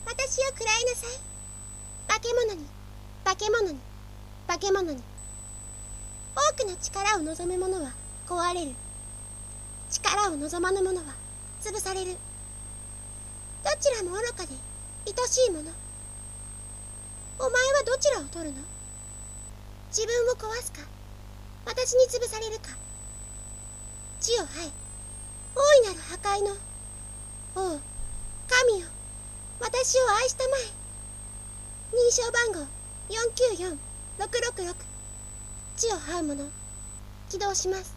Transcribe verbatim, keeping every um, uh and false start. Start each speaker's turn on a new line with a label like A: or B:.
A: 私を食らいなさい。化け物に、化け物に、化け物に。多くの力を望む者は壊れる。力を望まぬ者は潰される。どちらも愚かで愛しいもの。お前はどちらを取るの？自分を壊すか、私に潰されるか。地を這え、大いなる破壊の王、神よ、私を愛したまえ。認証番号よんきゅうよんろくろくろく。地を這う者、起動します。